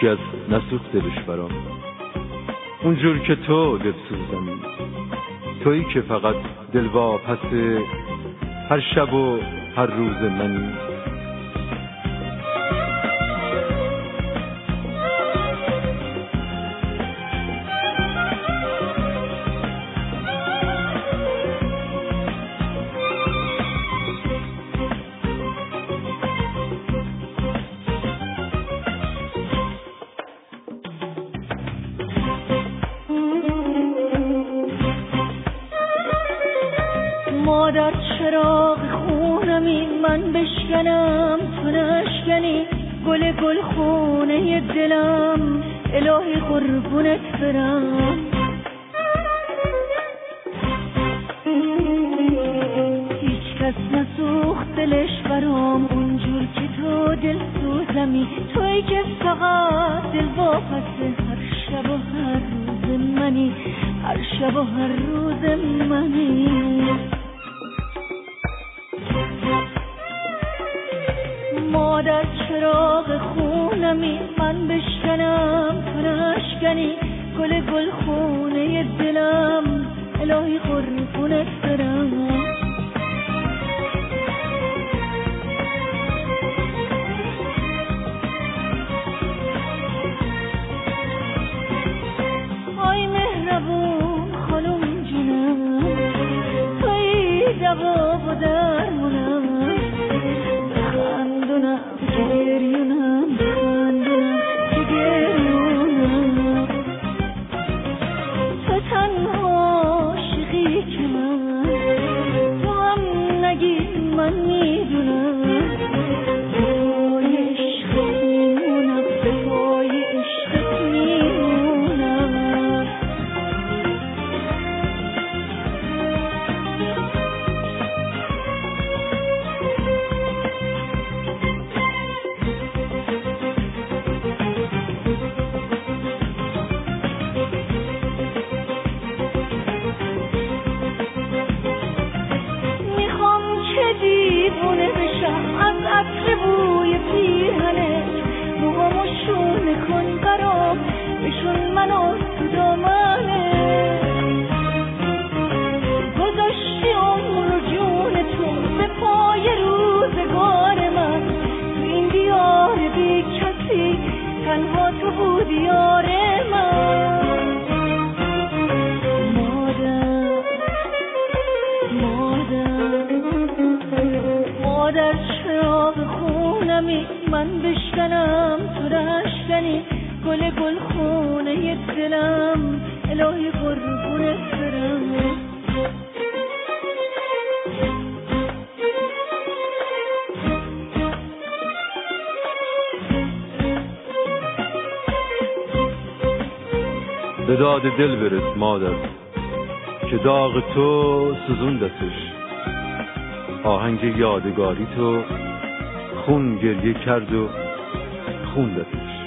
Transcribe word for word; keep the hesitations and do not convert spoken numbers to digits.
هیچکس نسوخت دلش برام، اونجور که تو دلسوزمی، تویی که فقط دلواپس هر شب و هر روز منی. مادر چراغ خونمی، من بشکنم تو نشکنی، گل گل خونه دلم الهی قربونت برم. هیچ کس نسوخت دلش برام، اونجور که تو دل سوزمی، توی که فقط دل واپس هر شب و هر روز منی، هر شب و هر روز منی. مادر چراغ خونمی، من بشکنم تو نشکنی، گل گل خونه دلم الهی قربونت برم. آی مهربون خانم جونم، توی دوا و درمونم، بخندونم که گریونم، بخندونم که گریونم. تو تنها عاشقی که من، تو هم نگی من میدونم، به پای عشقت میمونم، به پای عشقت میمونم. دیوونه بشم از عطر بوی پیرهنت، موهامو شونه کن برام، بشون منو تو دامنت. گذاشتی عمر و جون تو به پای روزگار من، تو این دیار بی کسی تنها تو بودی یار من. مادر مادر مادر چراغ خونمی، من بشکنم تو نشکنی، گل گل خونه دلم الهی قربونت برم. به داد دل برس مادر که داغ تو سوزوندتش، آهنگ یادگاری تو خون گریه کرد و خوندتش.